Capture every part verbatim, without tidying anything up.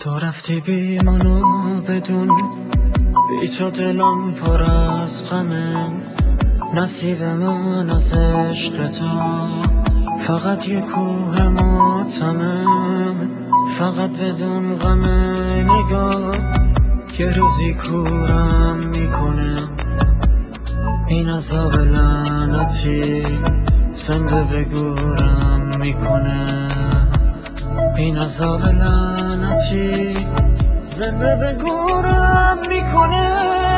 تو رفتی بی منو بدون، بی تو دلم پر از غمه. نصیب من از عشق تو فقط یه کوه ماتمه. فقط بدون غم نگاه یه روزی کورم میکنه. این عذاب لعنتی زنده به گورم میکنه. این عذاب لعنتی زنده به گورم میکنه.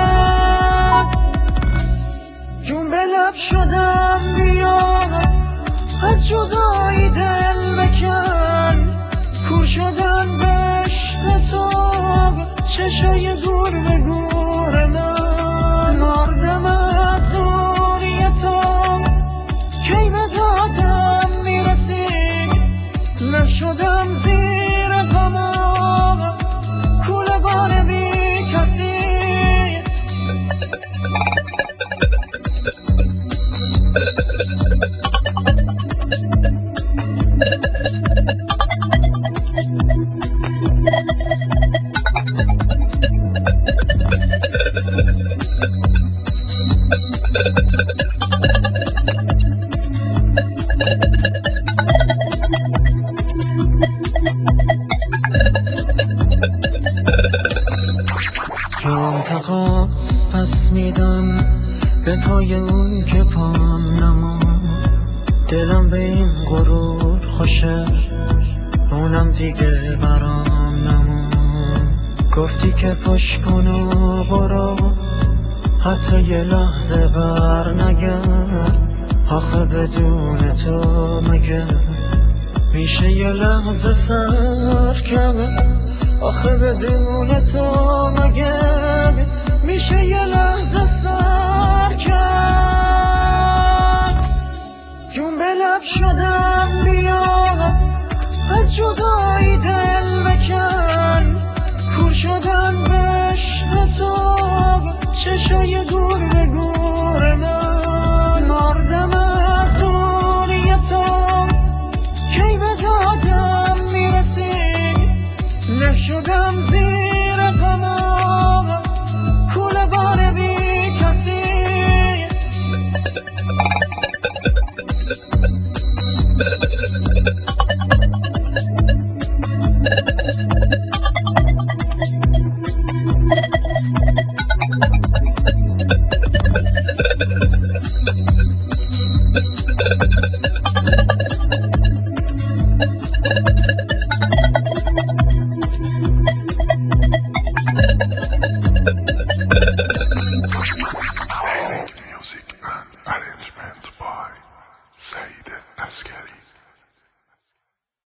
جون به لب شدم بیا از جدایی دل بکن. کور شدن به عشق تو چشای دور به گور من. مردم از دوری تو کی به دادم میرسی. نشدم زیر پما کوله بار بی کسی. انتقام پس میدم به پای اون که پام نمون. دلم به این غرور خوشه اونم دیگه برام نمون. گفتی که پشت کن و برو حتی یه لحظه بر نگرد. آخه بدون تو مگه میشه یه لحظه سر کرد. آخه بدون تو مگه میشه یه لحظه سر کرد. جون به لب شدم بیا از جدایی دل بکن. کور شدن به عشق تو چشای دور به گور من. مردم از دوری تو کی به دادم میرسی. نشدم زیر پما کوله بار بی کسی. Music and arrangement by Said Askari.